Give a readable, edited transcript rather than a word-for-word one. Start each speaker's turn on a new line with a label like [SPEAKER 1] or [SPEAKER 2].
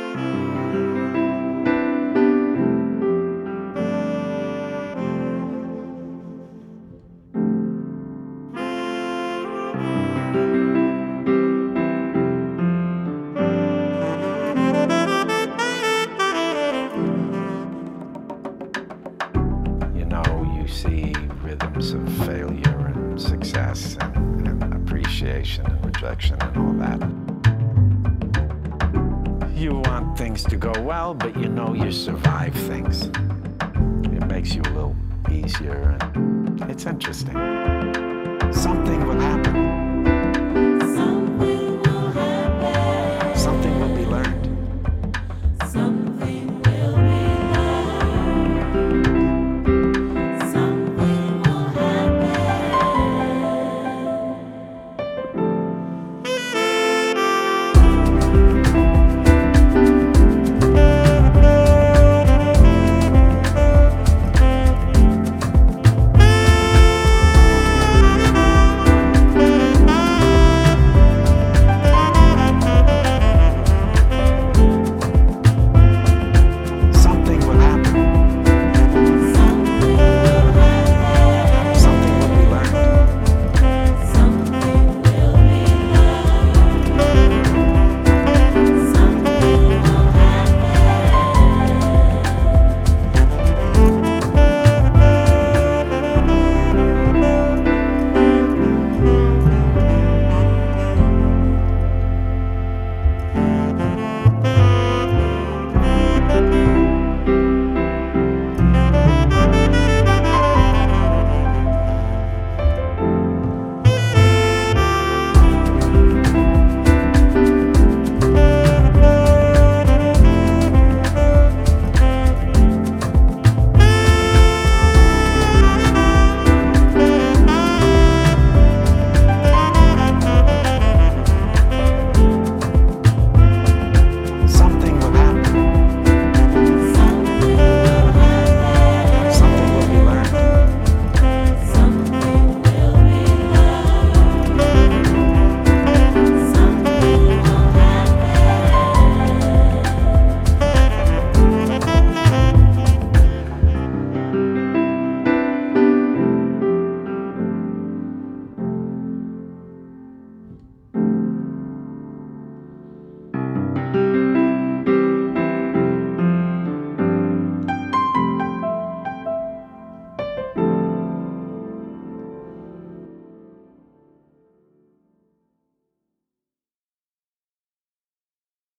[SPEAKER 1] You know, you see rhythms of failure and success and appreciation and rejection and all that. You want things to go well, but you know you survive things. It makes you a little easier, and it's interesting. Something will happen.